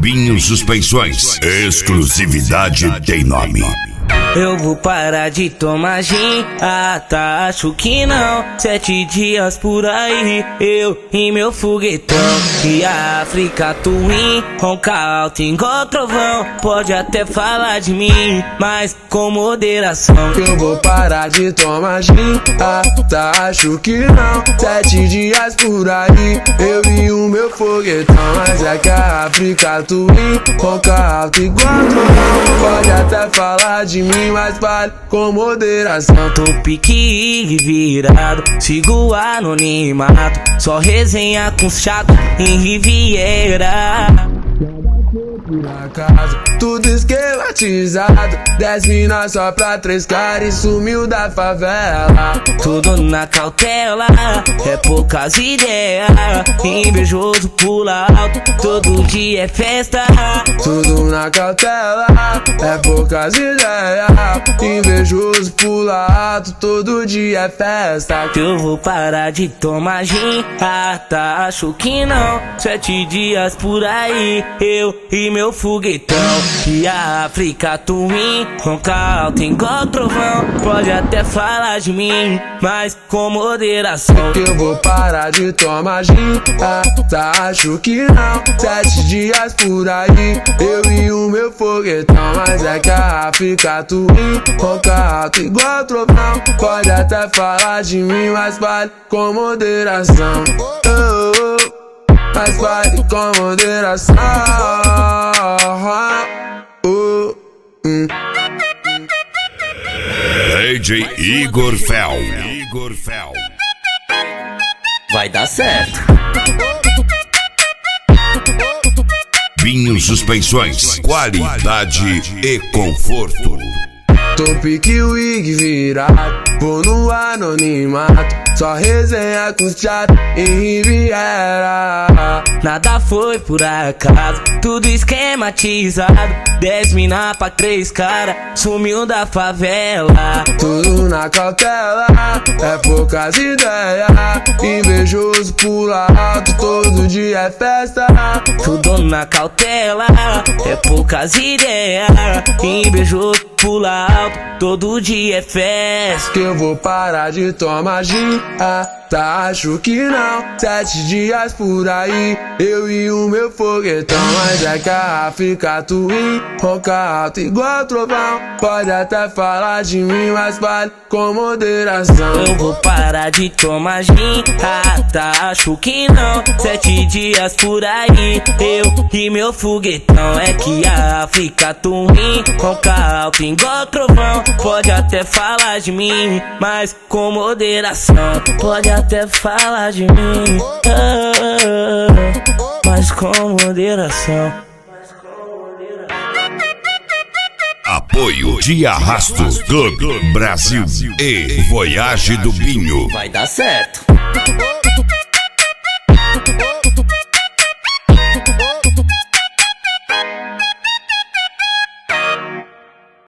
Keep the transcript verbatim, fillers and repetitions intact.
Binho Suspensões, exclusividade tem nome. Eu vou parar de tomar gin, ah tá, acho que não. Sete dias por aí, eu e meu foguetão. E a África Twin, ronca alto igual trovão. Pode até falar de mim, mas com moderação. Eu vou parar de tomar gin, ah tá, acho que não. Sete dias por aí, eu e o meu foguetão. Mas é que a África Twin, ronca alto igual trovão. Pode até falar de mim, mas vale com moderação. Tô pique virado, sigo o anonimato. Só resenha com chato em Riviera. Por acaso, tudo esquematizado. Dez minas só pra três caras e sumiu da favela. Tudo na cautela, é poucas ideias. Invejoso pula alto, todo dia é festa. Tudo na cautela, é poucas ideias. Invejoso pula alto, todo dia é festa. Eu vou parar de tomar gin, ah tá, acho que não. Sete dias por aí, eu e meu foguetão. E a África Twin, ronca alto igual trovão. Pode até falar de mim, mas com moderação. Eu vou parar de tomar gin, ah tá, acho que não. Sete dias por aí, eu e o meu foguetão. Mas é que a África Twin, ronca alto igual trovão. Pode até falar de mim, mas vale com moderação. Oh, oh, mas vale com moderação. Oh, hum. D J Igor Fel. Igor Fel. Vai dar certo. Binho Suspensões, qualidade e conforto. Tô pique wig virado, vou no anonimato. Só resenha com chato em Riviera. Nada foi por acaso, tudo esquematizado. Dez mina pra três cara, sumiu da favela. Tudo na cautela, é poucas ideias. Invejoso pula alto, todo dia é festa. Tudo na cautela, é poucas ideias. Invejoso pula alto, todo dia é festa. Que eu vou parar de tomar gin, ah tá, acho que não. Sete dias por aí, eu e o meu foguetão. Mas é que a África Twin, ronca alto igual trovão. Pode até falar de mim, mas vale com moderação. Eu vou parar de tomar gin, ah tá, acho que não. Sete dias por aí, eu e meu foguetão. É que a África Twin, ronca alto igual trovão. Pode até falar de mim, mas com moderação. Pode até falar de mim, ah, mas com moderação. Apoio de Arrasto Clube Brasil e Voyage do Binho. Vai dar certo.